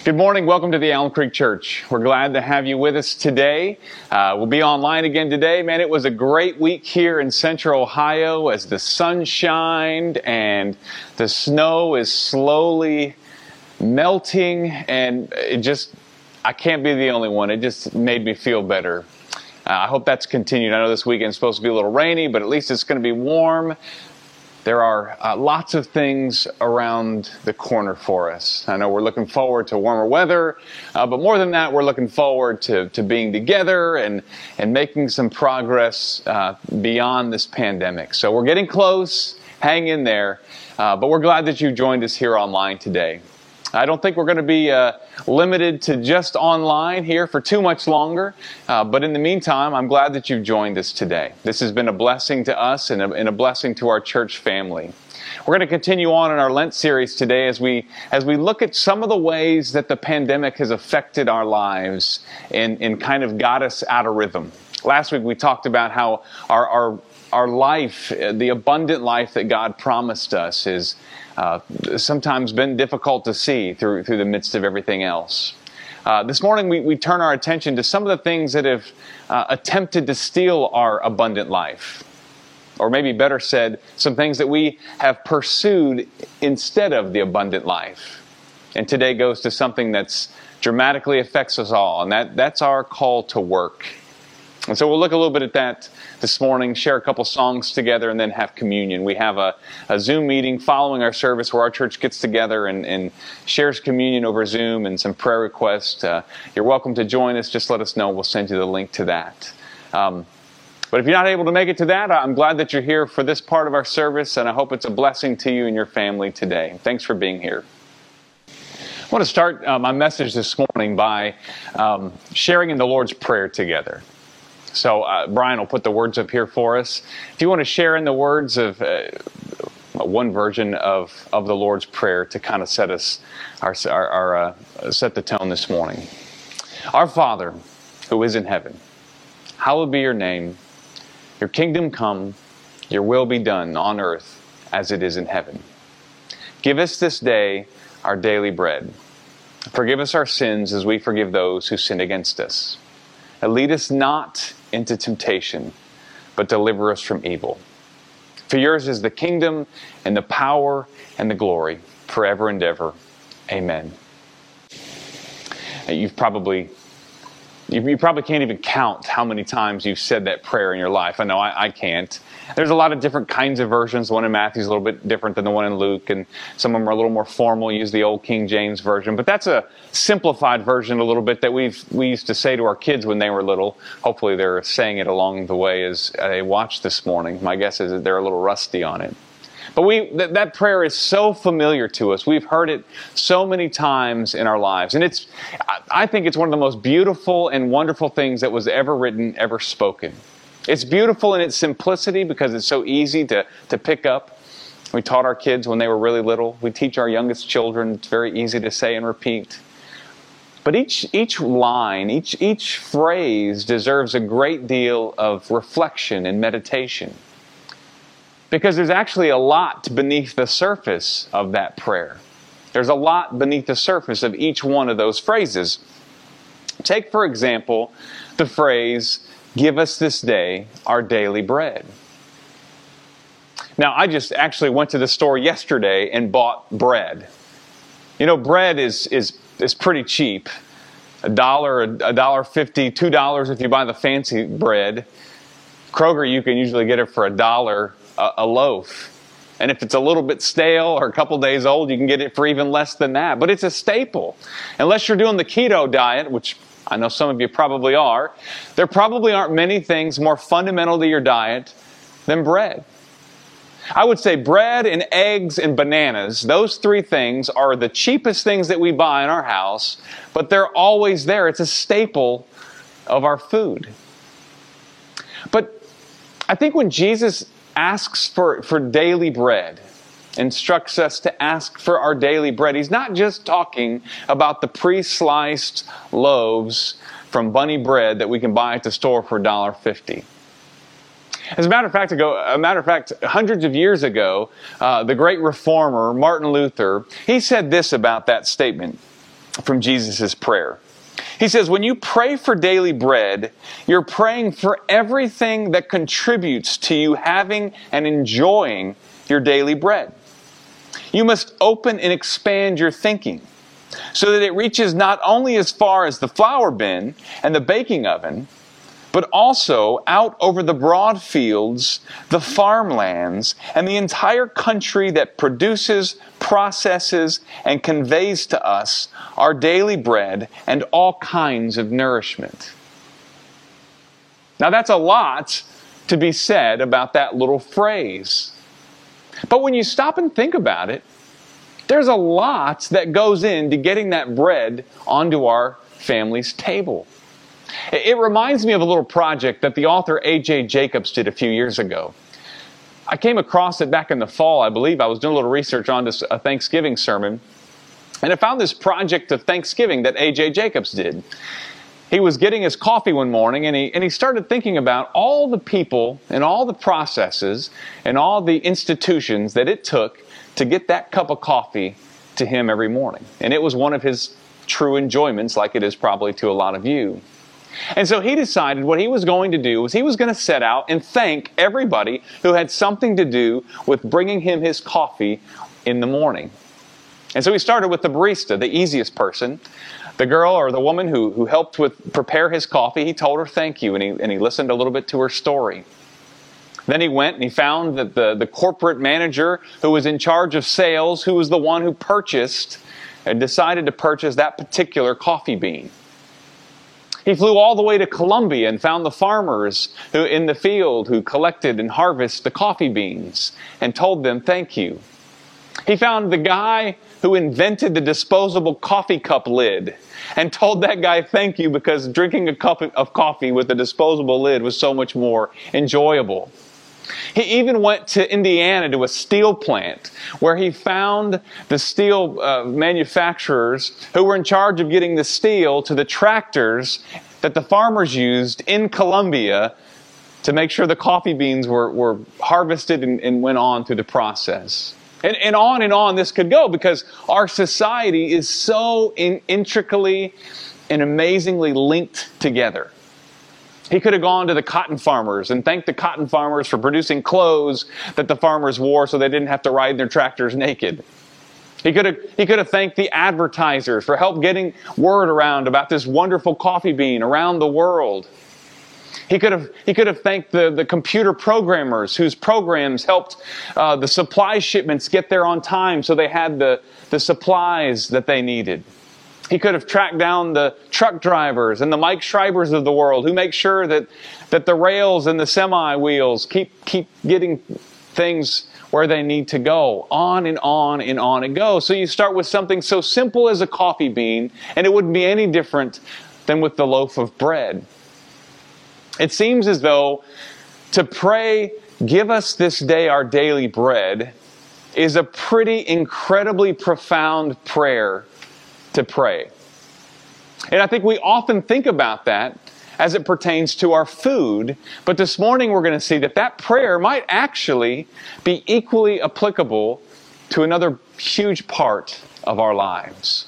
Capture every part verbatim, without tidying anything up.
Good morning. Welcome to the Elm Creek Church. We're glad to have you with us today. Uh, we'll be online again today. Man, it was a great week here in Central Ohio as the sun shined and the snow is slowly melting, and it just, I can't be the only one. It just made me feel better. Uh, I hope that's continued. I know this weekend's supposed to be a little rainy, but at least it's going to be warm. There are uh, lots of things around the corner for us. I know we're looking forward to warmer weather, uh, but more than that, we're looking forward to, to being together and, and making some progress uh, beyond this pandemic. So we're getting close. Hang in there. Uh, but we're glad that you joined us here online today. I don't think we're going to be uh, limited to just online here for too much longer. Uh, but in the meantime, I'm glad that you've joined us today. This has been a blessing to us and a, and a blessing to our church family. We're going to continue on in our Lent series today as we as we look at some of the ways that the pandemic has affected our lives and, and kind of got us out of rhythm. Last week we talked about how our our, our life, the abundant life that God promised us, is Uh, sometimes been difficult to see through through the midst of everything else. Uh, this morning we, we turn our attention to some of the things that have uh, attempted to steal our abundant life. Or maybe better said, some things that we have pursued instead of the abundant life. And today goes to something that's dramatically affects us all, and that, that's our call to work. And so we'll look a little bit at that this morning, share a couple songs together, and then have communion. We have a, a Zoom meeting following our service where our church gets together and, and shares communion over Zoom and some prayer requests. Uh, you're welcome to join us. Just let us know. We'll send you the link to that. Um, but if you're not able to make it to that, I'm glad that you're here for this part of our service, and I hope it's a blessing to you and your family today. Thanks for being here. I want to start uh, my message this morning by um, sharing in the Lord's Prayer together. So uh, Brian will put the words up here for us. If you want to share in the words of uh, one version of, of the Lord's Prayer to kind of set us, our, our, our uh, set the tone this morning. Our Father, who is in heaven, hallowed be your name. Your kingdom come, your will be done on earth as it is in heaven. Give us this day our daily bread. Forgive us our sins as we forgive those who sin against us. And lead us not into temptation, but deliver us from evil. For yours is the kingdom and the power and the glory forever and ever. Amen. You've probably, you, you probably can't even count how many times you've said that prayer in your life. I know I, I can't. There's a lot of different kinds of versions. The one in Matthew is a little bit different than the one in Luke, and some of them are a little more formal, use the old King James Version. But that's a simplified version a little bit that we've we used to say to our kids when they were little. Hopefully they're saying it along the way as they watch this morning. My guess is that they're a little rusty on it. But we that, that prayer is so familiar to us. We've heard it so many times in our lives. And it's I think it's one of the most beautiful and wonderful things that was ever written, ever spoken. It's beautiful in its simplicity because it's so easy to, to pick up. We taught our kids when they were really little. We teach our youngest children. It's very easy to say and repeat. But each each line, each each phrase deserves a great deal of reflection and meditation. Because there's actually a lot beneath the surface of that prayer. There's a lot beneath the surface of each one of those phrases. Take, for example, the phrase, "Give us this day our daily bread." Now, I just actually went to the store yesterday and bought bread. You know, bread is is is pretty cheap. A dollar, a dollar fifty, two dollars if you buy the fancy bread. Kroger, you can usually get it for a dollar a, a loaf. And if it's a little bit stale or a couple days old, you can get it for even less than that. But it's a staple. Unless you're doing the keto diet, which I know some of you probably are, there probably aren't many things more fundamental to your diet than bread. I would say bread and eggs and bananas, those three things are the cheapest things that we buy in our house, but they're always there. It's a staple of our food. But I think when Jesus asks for, for daily bread, instructs us to ask for our daily bread, he's not just talking about the pre-sliced loaves from Bunny Bread that we can buy at the store for a dollar fifty. As a matter of fact, ago, a matter of fact, hundreds of years ago, uh, the great reformer Martin Luther, he said this about that statement. from Jesus' prayer. He says, when you pray for daily bread, you're praying for everything that contributes to you having and enjoying your daily bread. You must open and expand your thinking so that it reaches not only as far as the flour bin and the baking oven, but also out over the broad fields, the farmlands, and the entire country that produces, processes, and conveys to us our daily bread and all kinds of nourishment. Now that's a lot to be said about that little phrase. But when you stop and think about it, there's a lot that goes into getting that bread onto our family's table. It reminds me of a little project that the author A J Jacobs did a few years ago. I came across it back in the fall, I believe. I was doing a little research on this, a Thanksgiving sermon, and I found this project of Thanksgiving that A J Jacobs did. He was getting his coffee one morning, and he, and he started thinking about all the people and all the processes and all the institutions that it took to get that cup of coffee to him every morning. And it was one of his true enjoyments, like it is probably to a lot of you. And so he decided what he was going to do was he was going to set out and thank everybody who had something to do with bringing him his coffee in the morning. And so he started with the barista, the easiest person. The girl or the woman who, who helped with prepare his coffee, he told her thank you, and he, and he listened a little bit to her story. Then he went and he found that the, the corporate manager who was in charge of sales, who was the one who purchased and decided to purchase that particular coffee bean. He flew all the way to Colombia and found the farmers who in the field who collected and harvested the coffee beans and told them thank you. He found the guy who invented the disposable coffee cup lid and told that guy thank you because drinking a cup of coffee with a disposable lid was so much more enjoyable. He even went to Indiana to a steel plant where he found the steel uh, manufacturers who were in charge of getting the steel to the tractors that the farmers used in Colombia to make sure the coffee beans were, were harvested and, and went on through the process. And, and on and on this could go because our society is so in, intricately and amazingly linked together. He could have gone to the cotton farmers and thanked the cotton farmers for producing clothes that the farmers wore so they didn't have to ride their tractors naked. He could have, he could have thanked the advertisers for help getting word around about this wonderful coffee bean around the world. He could have, he could have thanked the, the computer programmers whose programs helped uh, the supply shipments get there on time so they had the, the supplies that they needed. He could have tracked down the truck drivers and the Mike Schreibers of the world who make sure that, that the rails and the semi wheels keep, keep getting things where they need to go. On and on and on it goes. So you start with something so simple as a coffee bean, and it wouldn't be any different than with the loaf of bread. It seems as though to pray, give us this day our daily bread, is a pretty incredibly profound prayer to pray. And I think we often think about that as it pertains to our food, but this morning we're going to see that that prayer might actually be equally applicable to another huge part of our lives.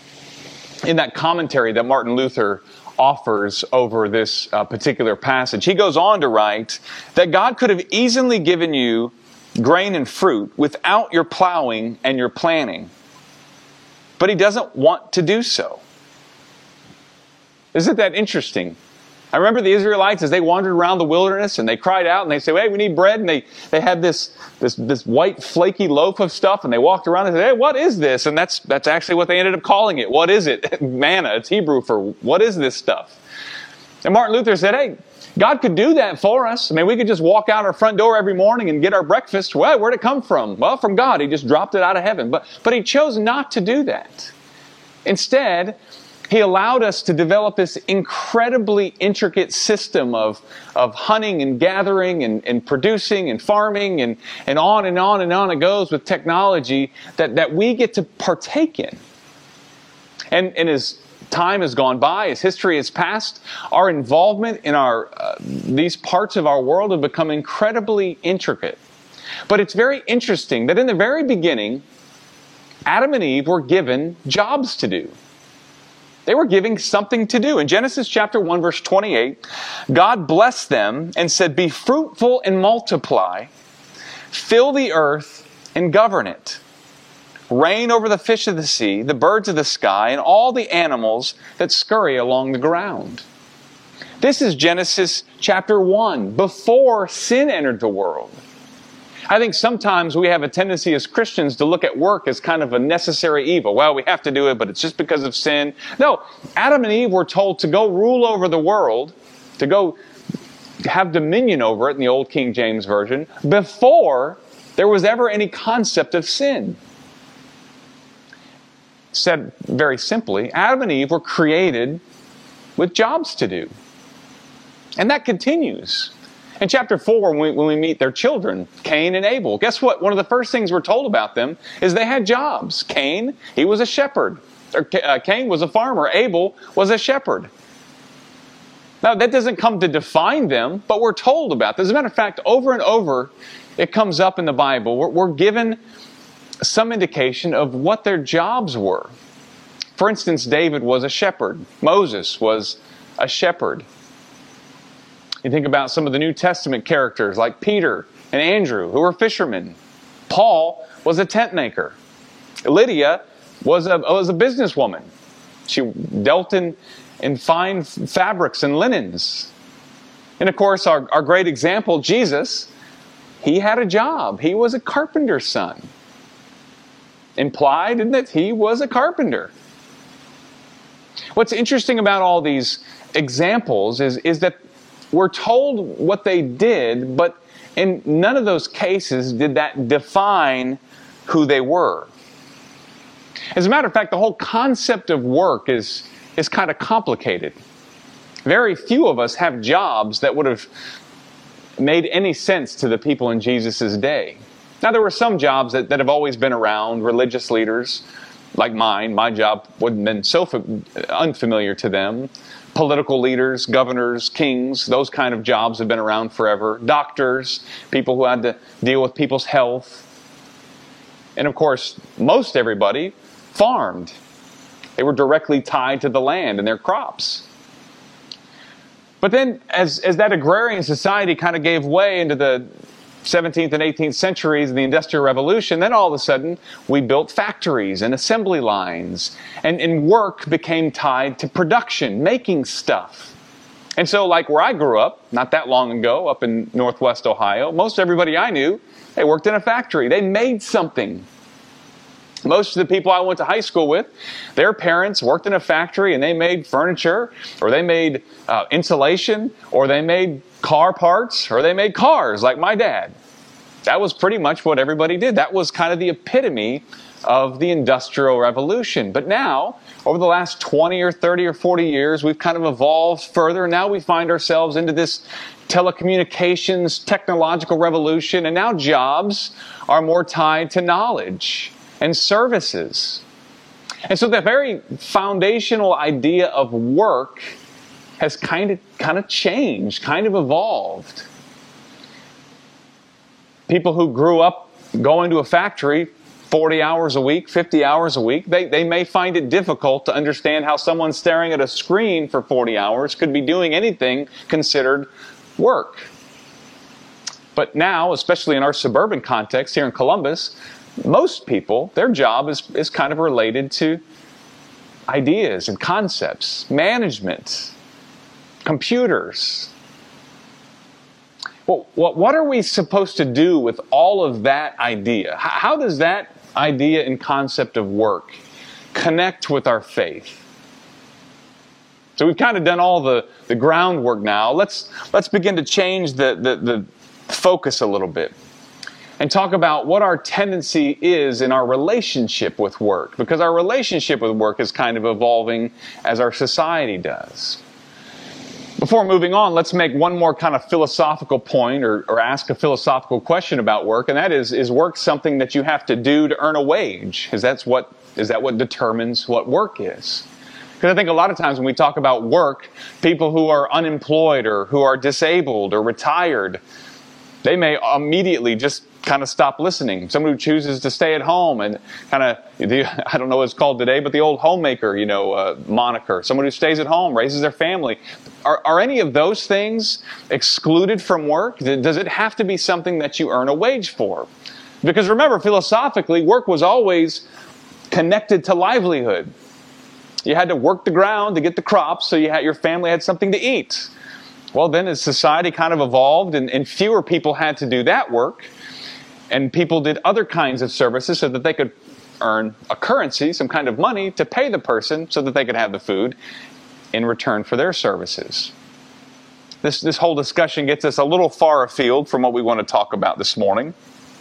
In that commentary that Martin Luther offers over this uh, particular passage, he goes on to write that God could have easily given you grain and fruit without your plowing and your planting. But he doesn't want to do so. Isn't that interesting? I remember the Israelites as they wandered around the wilderness and they cried out and they said, hey, we need bread. And they, they had this, this, this white flaky loaf of stuff and they walked around and said, hey, what is this? And that's, that's actually what they ended up calling it. What is it? Manna. It's Hebrew for what is this stuff? And Martin Luther said, hey, God could do that for us. I mean, we could just walk out our front door every morning and get our breakfast. Well, where'd it come from? Well, from God. He just dropped it out of heaven. But, but he chose not to do that. Instead, he allowed us to develop this incredibly intricate system of, of hunting and gathering and, and producing and farming and, and on and on and on it goes with technology that, that we get to partake in. And, and as time has gone by, as history has passed, our involvement in our uh, these parts of our world have become incredibly intricate. But it's very interesting that in the very beginning, Adam and Eve were given jobs to do. They were giving something to do. In Genesis chapter one, verse twenty-eight, God blessed them and said, "Be fruitful and multiply, fill the earth and govern it. Reign over the fish of the sea, the birds of the sky, and all the animals that scurry along the ground." This is Genesis chapter one, before sin entered the world. I think sometimes we have a tendency as Christians to look at work as kind of a necessary evil. Well, we have to do it, but it's just because of sin. No, Adam and Eve were told to go rule over the world, to go have dominion over it in the old King James Version, before there was ever any concept of sin. Said very simply, Adam and Eve were created with jobs to do. And that continues. In chapter four, when we, when we meet their children, Cain and Abel, guess what? One of the first things we're told about them is they had jobs. Cain, he was a shepherd. Or, uh, Cain was a farmer. Abel was a shepherd. Now, that doesn't come to define them, but we're told about this. As a matter of fact, over and over, it comes up in the Bible. We're, we're given some indication of what their jobs were. For instance, David was a shepherd. Moses was a shepherd. You think about some of the New Testament characters like Peter and Andrew, who were fishermen. Paul was a tent maker. Lydia was a, was a businesswoman. She dealt in, in fine fabrics and linens. And of course, our, our great example, Jesus, he had a job. He was a carpenter's son. Implied in that he was a carpenter. What's interesting about all these examples is, is that we're told what they did, but in none of those cases did that define who they were. As a matter of fact, the whole concept of work is, is kind of complicated. Very few of us have jobs that would have made any sense to the people in Jesus' day. Now, there were some jobs that, that have always been around, religious leaders like mine. My job wouldn't have been so unfamiliar to them. Political leaders, governors, kings, those kind of jobs have been around forever. Doctors, people who had to deal with people's health. And of course, most everybody farmed. They were directly tied to the land and their crops. But then, as, as that agrarian society kind of gave way into the seventeenth and eighteenth centuries of the Industrial Revolution, then all of a sudden we built factories and assembly lines, and, and work became tied to production, making stuff. And so like where I grew up, not that long ago, up in Northwest Ohio, most everybody I knew, they worked in a factory. They made something. Most of the people I went to high school with, their parents worked in a factory and they made furniture, or they made uh, insulation, or they made car parts, or they made cars like my dad. That was pretty much what everybody did. That was kind of the epitome of the Industrial Revolution. But now, over the last twenty or thirty or forty years, we've kind of evolved further. Now we find ourselves into this telecommunications technological revolution, and now jobs are more tied to knowledge and services. And so the very foundational idea of work has kind of kind of changed, kind of evolved. People who grew up going to a factory forty hours a week, fifty hours a week, they, they may find it difficult to understand how someone staring at a screen for forty hours could be doing anything considered work. But now, especially in our suburban context here in Columbus, most people, their job is, is kind of related to ideas and concepts, management, computers. Well, what, what are we supposed to do with all of that idea? How, how does that idea and concept of work connect with our faith? So we've kind of done all the, the groundwork now. Let's, let's begin to change the, the, the focus a little bit and talk about what our tendency is in our relationship with work, because our relationship with work is kind of evolving as our society does. Before moving on, let's make one more kind of philosophical point, or, or ask a philosophical question about work, and that is, is work something that you have to do to earn a wage? Is, that's what, is that what determines what work is? Because I think a lot of times when we talk about work, people who are unemployed or who are disabled or retired, they may immediately just kind of stop listening. Someone who chooses to stay at home and kind of, the, I don't know what it's called today, but the old homemaker, you know, uh, moniker. Someone who stays at home, raises their family. Are, are any of those things excluded from work? Does it have to be something that you earn a wage for? Because remember, philosophically, work was always connected to livelihood. You had to work the ground to get the crops, so you had, your family had something to eat. Well, then as society kind of evolved and, and fewer people had to do that work, and people did other kinds of services so that they could earn a currency, some kind of money, to pay the person so that they could have the food in return for their services. This, this whole discussion gets us a little far afield from what we want to talk about this morning.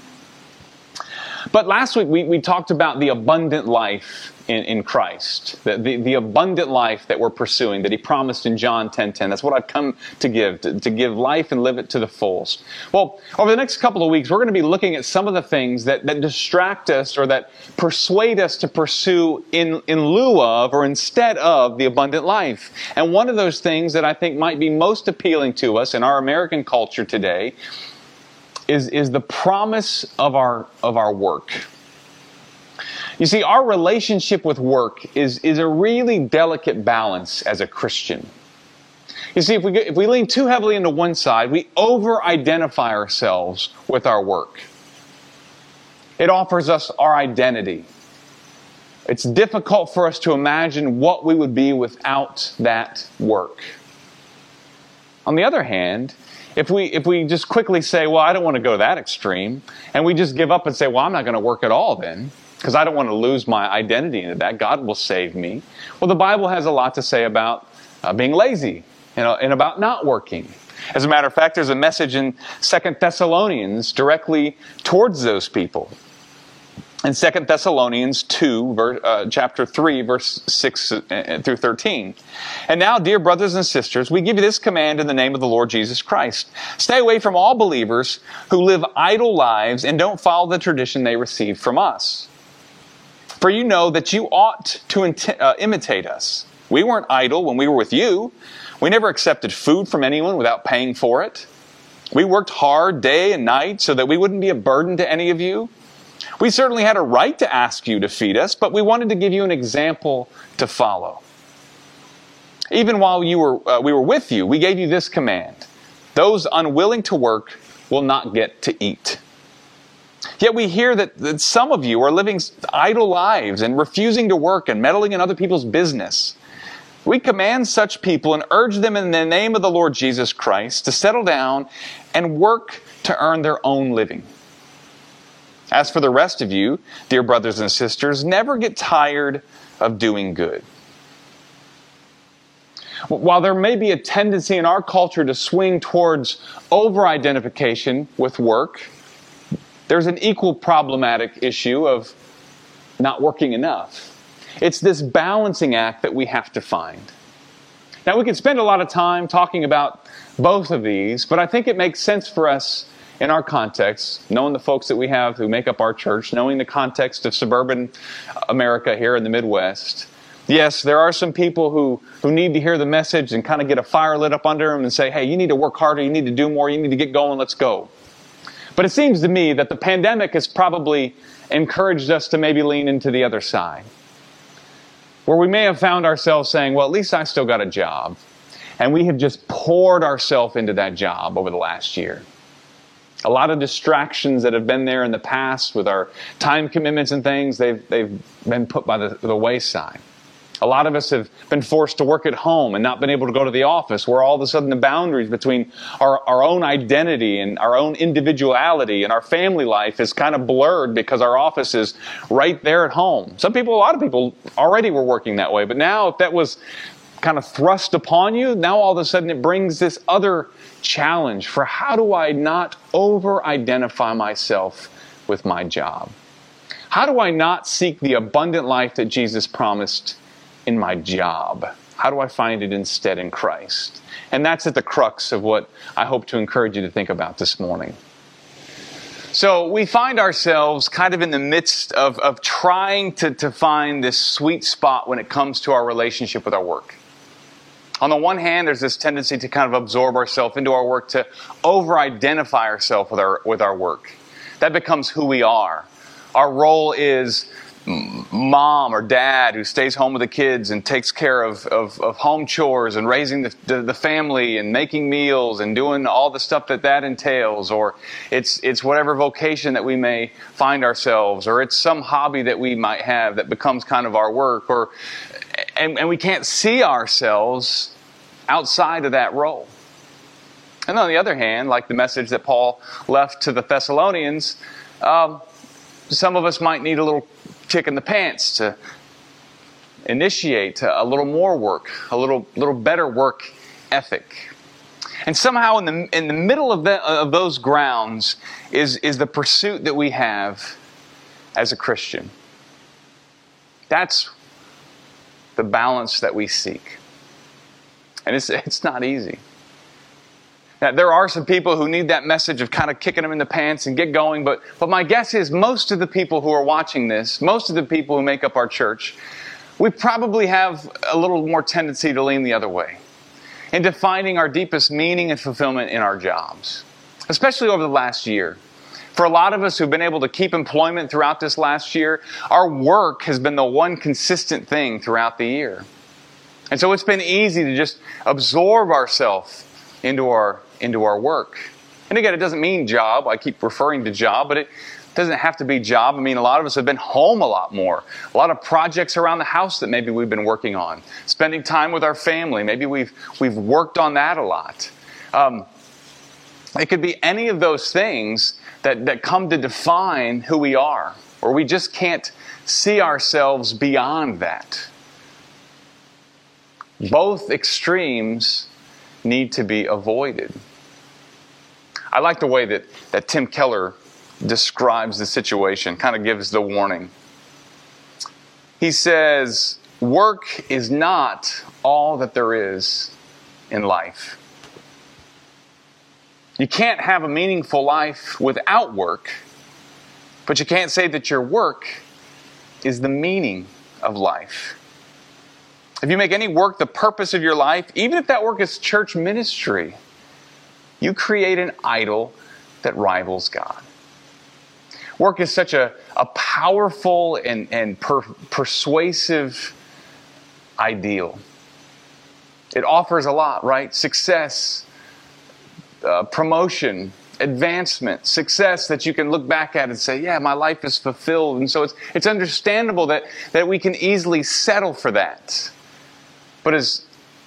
But last week we, we talked about the abundant life in, in Christ, the, the, the abundant life that we're pursuing, that He promised in John ten ten. That's what I've come to give, to, to give life and live it to the fullest. Well, over the next couple of weeks, we're going to be looking at some of the things that, that distract us or that persuade us to pursue in, in lieu of or instead of the abundant life. And one of those things that I think might be most appealing to us in our American culture today is, is the promise of our, of our work. You see, our relationship with work is, is a really delicate balance as a Christian. You see, if we, if we lean too heavily into one side, we over-identify ourselves with our work. It offers us our identity. It's difficult for us to imagine what we would be without that work. On the other hand, if we, if we just quickly say, well, I don't want to go that extreme, and we just give up and say, well, I'm not going to work at all then, because I don't want to lose my identity into that. God will save me. Well, the Bible has a lot to say about uh, being lazy and, uh, and about not working. As a matter of fact, there's a message in Second Thessalonians directly towards those people. In Second Thessalonians two, verse, uh, chapter three, verse six through thirteen. And now, dear brothers and sisters, we give you this command in the name of the Lord Jesus Christ. Stay away from all believers who live idle lives and don't follow the tradition they received from us. For you know that you ought to uh, imitate us. We weren't idle when we were with you. We never accepted food from anyone without paying for it. We worked hard day and night so that we wouldn't be a burden to any of you. We certainly had a right to ask you to feed us, but we wanted to give you an example to follow. Even while you were, uh, we were with you, we gave you this command. Those unwilling to work will not get to eat. Yet we hear that, that some of you are living idle lives and refusing to work and meddling in other people's business. We command such people and urge them in the name of the Lord Jesus Christ to settle down and work to earn their own living. As for the rest of you, dear brothers and sisters, never get tired of doing good. While there may be a tendency in our culture to swing towards over-identification with work, there's an equal problematic issue of not working enough. It's this balancing act that we have to find. Now, we could spend a lot of time talking about both of these, but I think it makes sense for us in our context, knowing the folks that we have who make up our church, knowing the context of suburban America here in the Midwest. Yes, there are some people who, who need to hear the message and kind of get a fire lit up under them and say, hey, you need to work harder, you need to do more, you need to get going, let's go. But it seems to me that the pandemic has probably encouraged us to maybe lean into the other side, where we may have found ourselves saying, well, at least I still got a job. And we have just poured ourselves into that job over the last year. A lot of distractions that have been there in the past with our time commitments and things, they've, they've been put by the, the wayside. A lot of us have been forced to work at home and not been able to go to the office, where all of a sudden the boundaries between our, our own identity and our own individuality and our family life is kind of blurred because our office is right there at home. Some people, a lot of people already were working that way, but now if that was kind of thrust upon you, now all of a sudden it brings this other challenge for how do I not over-identify myself with my job? How do I not seek the abundant life that Jesus promised in my job? How do I find it instead in Christ? And that's at the crux of what I hope to encourage you to think about this morning. So we find ourselves kind of in the midst of, of trying to, to find this sweet spot when it comes to our relationship with our work. On the one hand, there's this tendency to kind of absorb ourselves into our work, to over-identify ourselves with our, with our work. That becomes who we are. Our role is mom or dad who stays home with the kids and takes care of, of, of home chores and raising the, the, the family and making meals and doing all the stuff that that entails. Or it's it's whatever vocation that we may find ourselves, or it's some hobby that we might have that becomes kind of our work. Or and, and we can't see ourselves outside of that role. And on the other hand, like the message that Paul left to the Thessalonians, um, some of us might need a little kick in the pants to initiate a little more work, a little little better work ethic. And somehow in the in the middle of, the, of those grounds is, is the pursuit that we have as a Christian. That's the balance that we seek. And it's it's not easy. Now, there are some people who need that message of kind of kicking them in the pants and get going, but, but my guess is most of the people who are watching this, most of the people who make up our church, we probably have a little more tendency to lean the other way into finding our deepest meaning and fulfillment in our jobs, especially over the last year. For a lot of us who've been able to keep employment throughout this last year, our work has been the one consistent thing throughout the year. And so it's been easy to just absorb ourselves into our into our work. And again, it doesn't mean job. I keep referring to job, but it doesn't have to be job. I mean, a lot of us have been home a lot more. A lot of projects around the house that maybe we've been working on. Spending time with our family. Maybe we've we've worked on that a lot. Um, it could be any of those things that, that come to define who we are. Or we just can't see ourselves beyond that. Both extremes need to be avoided. I like the way that, that Tim Keller describes the situation, kind of gives the warning. He says, work is not all that there is in life. You can't have a meaningful life without work, but you can't say that your work is the meaning of life. If you make any work the purpose of your life, even if that work is church ministry, you create an idol that rivals God. Work is such a, a powerful and, and per, persuasive ideal. It offers a lot, right? Success, uh, promotion, advancement, success that you can look back at and say, yeah, my life is fulfilled. And so it's it's understandable that, that we can easily settle for that. But as,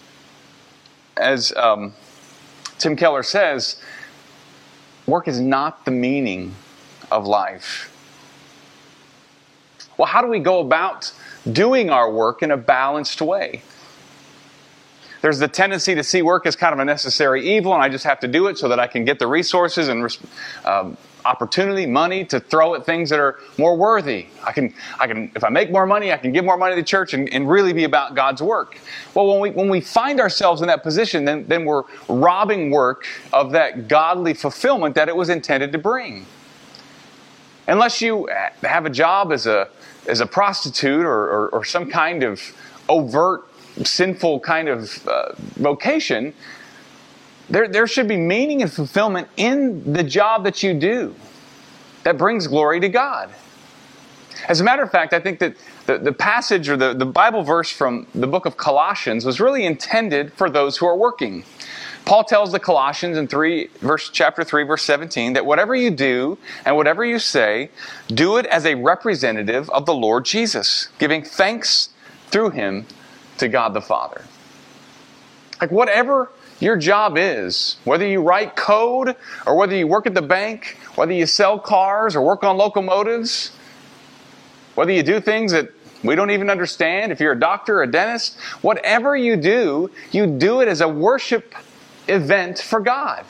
as um, Tim Keller says, work is not the meaning of life. Well, how do we go about doing our work in a balanced way? There's the tendency to see work as kind of a necessary evil, and I just have to do it so that I can get the resources and um, opportunity, money to throw at things that are more worthy. I can, I can, if I make more money, I can give more money to the church and, and really be about God's work. Well, when we when we find ourselves in that position, then then we're robbing work of that godly fulfillment that it was intended to bring. Unless you have a job as a as a prostitute or or, or some kind of overt sinful kind of uh, vocation, there, there should be meaning and fulfillment in the job that you do that brings glory to God. As a matter of fact, I think that the, the passage or the, the Bible verse from the book of Colossians was really intended for those who are working. Paul tells the Colossians in three, verse, chapter three, verse seventeen, that whatever you do and whatever you say, do it as a representative of the Lord Jesus, giving thanks through Him to God the Father. Like whatever your job is, whether you write code or whether you work at the bank, whether you sell cars or work on locomotives, whether you do things that we don't even understand, if you're a doctor or a dentist, whatever you do, you do it as a worship event for God.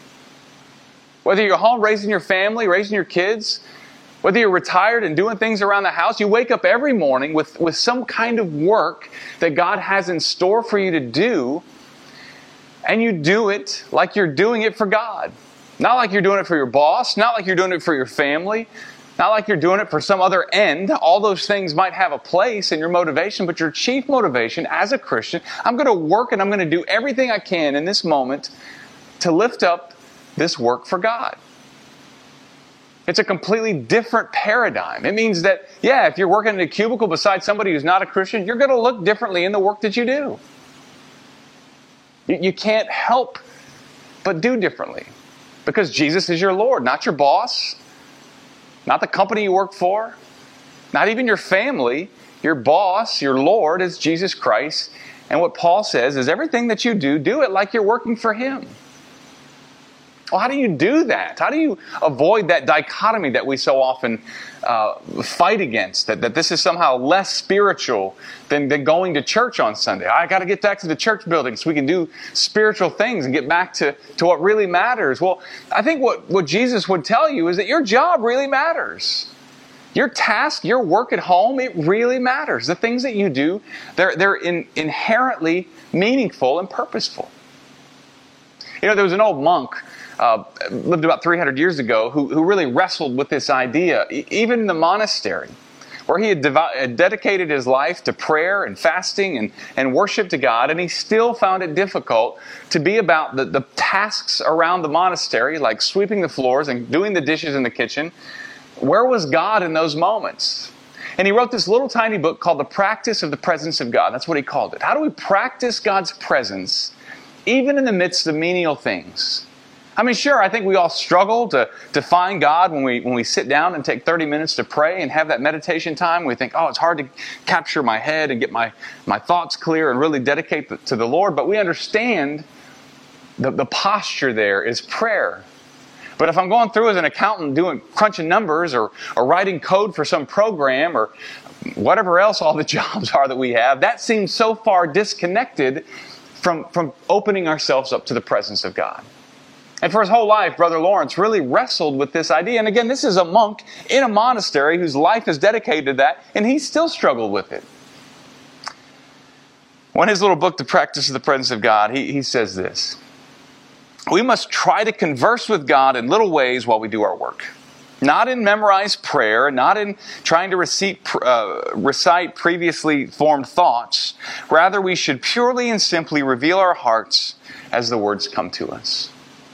Whether you're home raising your family, raising your kids, whether you're retired and doing things around the house, you wake up every morning with, with some kind of work that God has in store for you to do, and you do it like you're doing it for God. Not like you're doing it for your boss, not like you're doing it for your family, not like you're doing it for some other end. All those things might have a place in your motivation, but your chief motivation as a Christian, I'm going to work and I'm going to do everything I can in this moment to lift up this work for God. It's a completely different paradigm. It means that, yeah, if you're working in a cubicle beside somebody who's not a Christian, you're going to look differently in the work that you do. You, you can't help but do differently. Because Jesus is your Lord, not your boss, not the company you work for, not even your family. Your boss, your Lord is Jesus Christ. And what Paul says is everything that you do, do it like you're working for Him. Well, how do you do that? How do you avoid that dichotomy that we so often uh, fight against? That, that this is somehow less spiritual than, than going to church on Sunday. I got to get back to the church building so we can do spiritual things and get back to, to what really matters. Well, I think what, what Jesus would tell you is that your job really matters. Your task, your work at home, it really matters. The things that you do, they're, they're in, inherently meaningful and purposeful. You know, there was an old monk Uh, lived about three hundred years ago, who, who really wrestled with this idea, e- even in the monastery, where he had, devi- had dedicated his life to prayer and fasting and, and worship to God, and he still found it difficult to be about the, the tasks around the monastery, like sweeping the floors and doing the dishes in the kitchen. Where was God in those moments? And he wrote this little tiny book called The Practice of the Presence of God. That's what he called it. How do we practice God's presence even in the midst of menial things? I mean, sure, I think we all struggle to, to find God when we when we sit down and take thirty minutes to pray and have that meditation time. We think, oh, it's hard to capture my head and get my, my thoughts clear and really dedicate the, to the Lord. But we understand the, the posture there is prayer. But if I'm going through as an accountant doing crunching numbers or, or writing code for some program or whatever else all the jobs are that we have, that seems so far disconnected from, from opening ourselves up to the presence of God. And for his whole life, Brother Lawrence really wrestled with this idea. And again, this is a monk in a monastery whose life is dedicated to that, and he still struggled with it. Well, in his little book, The Practice of the Presence of God, he, he says this: we must try to converse with God in little ways while we do our work. Not in memorized prayer, not in trying to recite, uh, recite previously formed thoughts. Rather, we should purely and simply reveal our hearts as the words come to us.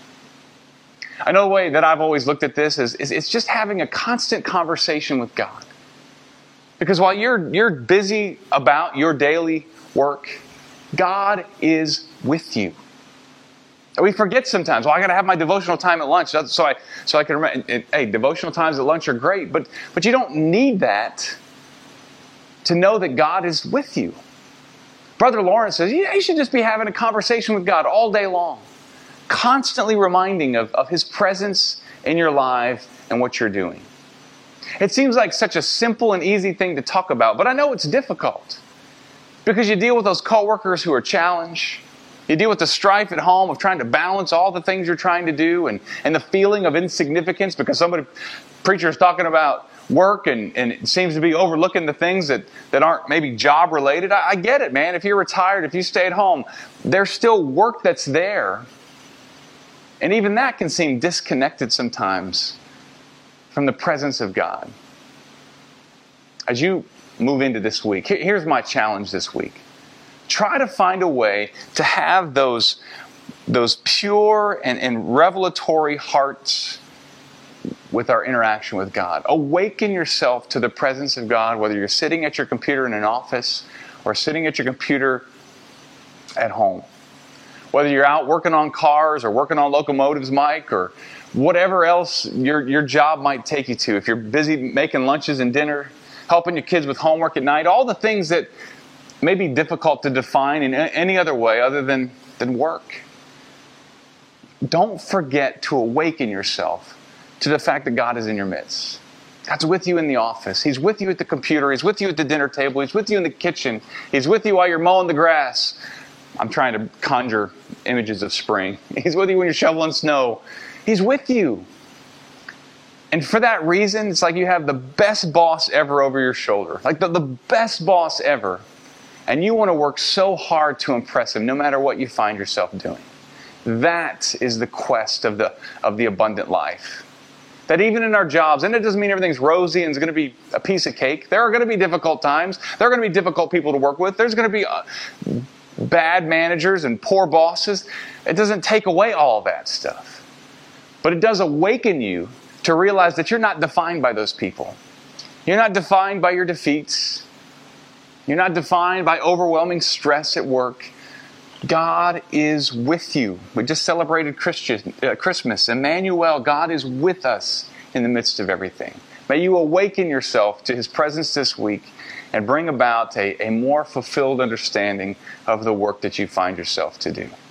Another way that I've always looked at this is, is it's just having a constant conversation with God. Because while you're you're busy about your daily work, God is with you. And we forget sometimes, well, I got to have my devotional time at lunch so I so I can remember. And, hey, devotional times at lunch are great, but but you don't need that to know that God is with you. Brother Lawrence says, yeah, you should just be having a conversation with God all day long. Constantly reminding of, of His presence in your life and what you're doing. It seems like such a simple and easy thing to talk about, but I know it's difficult. Because you deal with those coworkers who are challenged. You deal with the strife at home of trying to balance all the things you're trying to do, and, and the feeling of insignificance because somebody, preacher is talking about work and, and it seems to be overlooking the things that, that aren't maybe job related. I, I get it, man. If you're retired, if you stay at home, there's still work that's there. And even that can seem disconnected sometimes from the presence of God. As you move into this week, here's my challenge this week. Try to find a way to have those, those pure and, and revelatory hearts with our interaction with God. Awaken yourself to the presence of God, whether you're sitting at your computer in an office or sitting at your computer at home. Whether you're out working on cars or working on locomotives, Mike, or whatever else your, your job might take you to. If you're busy making lunches and dinner, helping your kids with homework at night, all the things that may be difficult to define in any other way other than, than work. Don't forget to awaken yourself to the fact that God is in your midst. God's with you in the office. He's with you at the computer. He's with you at the dinner table. He's with you in the kitchen. He's with you while you're mowing the grass. I'm trying to conjure images of spring. He's with you when you're shoveling snow. He's with you. And for that reason, it's like you have the best boss ever over your shoulder. Like the, the best boss ever. And you want to work so hard to impress him no matter what you find yourself doing. That is the quest of the, of the abundant life. That even in our jobs, and it doesn't mean everything's rosy and it's going to be a piece of cake. There are going to be difficult times. There are going to be difficult people to work with. There's going to be uh, bad managers and poor bosses. It doesn't take away all that stuff. But it does awaken you to realize that you're not defined by those people. You're not defined by your defeats. You're not defined by overwhelming stress at work. God is with you. We just celebrated Christian, uh, Christmas. Emmanuel, God is with us in the midst of everything. May you awaken yourself to His presence this week and bring about a, a more fulfilled understanding of the work that you find yourself to do.